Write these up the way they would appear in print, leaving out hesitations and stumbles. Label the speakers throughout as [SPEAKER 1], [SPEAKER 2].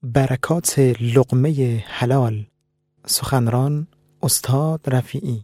[SPEAKER 1] برکات لقمه حلال. سخنران استاد رفیعی.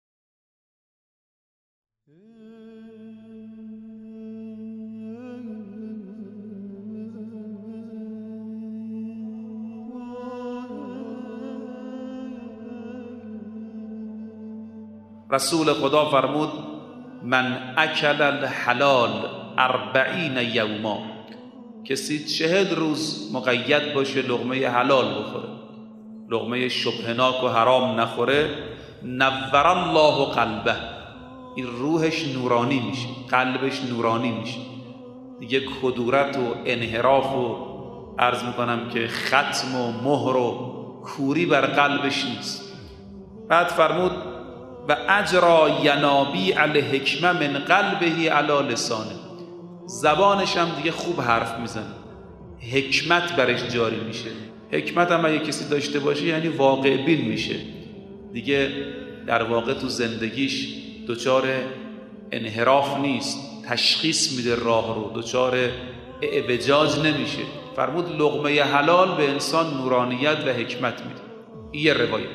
[SPEAKER 2] رسول خدا فرمود من اکل الحلال 40 یوما، کسی 40 روز مقید باشه لقمه حلال بخوره، لقمه شبهناک و حرام نخوره، نور الله قلبه، این روحش نورانی میشه، قلبش نورانی میشه، دیگه کدورت و انحراف و عرض میکنم که ختم و مهر و کوری بر قلبش نیست. بعد فرمود و اجرا ینابیع الحکمه من قلبه علی لسانه، زبانش هم دیگه خوب حرف میزنه، حکمت برش جاری میشه. حکمت هم اگه کسی داشته باشه یعنی واقع بین میشه، دیگه در واقع تو زندگیش دچار انحراف نیست، تشخیص میده راه رو، دچار اعوجاج نمیشه. فرمود لقمه حلال به انسان نورانیت و حکمت میده. این روایت.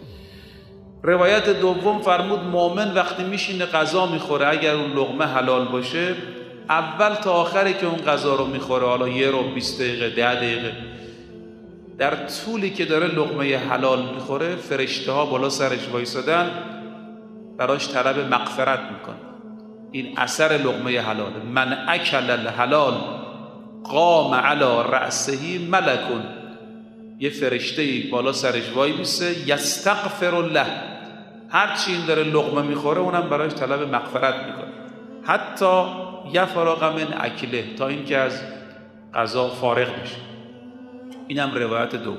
[SPEAKER 2] روایت دوم فرمود مؤمن وقتی میشینه غذا میخوره، اگر اون لقمه حلال باشه، اول تا آخری که اون غذا رو میخوره، حالا 1 رو 20 دقیقه 10 دقیقه، در طولی که داره لقمه حلال میخوره، فرشته ها بالا سرش وایسادن براش طلب مغفرت میکنه. این اثر لقمه حلاله. من اکل الحلال قام علی رأسه ملکون، یه فرشته بالا سرش وای میسه، یستغفر الله، هر چی این داره لقمه میخوره اونم براش طلب مغفرت میکنه، حتی یفرغ من اکله، تا این که از غذا فارغ میشه. اینم روایت دوم.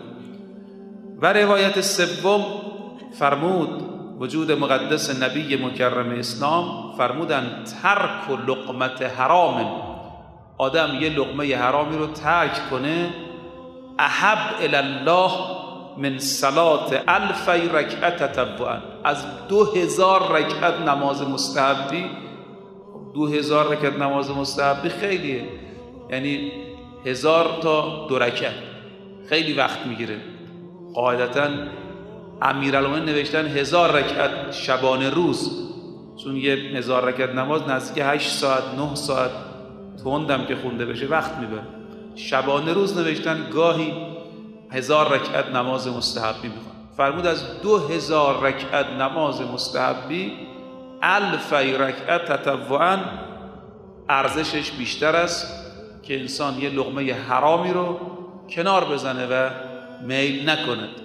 [SPEAKER 2] و روایت سوم فرمود وجود مقدس نبی مکرم اسلام فرمودن ترک لقمت حرام، آدم یه لقمه حرامی رو ترک کنه، احب الی الله من صلات 1000 رکعت تطوعا، از 2000 رکعت نماز مستحبی. 2000 رکعت نماز مستحبی خیلیه، یعنی 1000 تا 2 رکعت خیلی وقت میگیره. قاعدتا امیرالمومنین نوشتن 1000 رکعت شبانه روز، چون یه 1000 رکعت نماز نزدیک 8 ساعت 9 ساعت تندم که خونده بشه وقت میبره. شبانه روز نوشتن گاهی 1000 رکعت نماز مستحبی میخوان. فرمود از 2000 رکعت نماز مستحبی 1000 رکعت تطوعا ارزشش بیشتر است که انسان یه لقمه حرامی رو کنار بزنه و میل نکنه.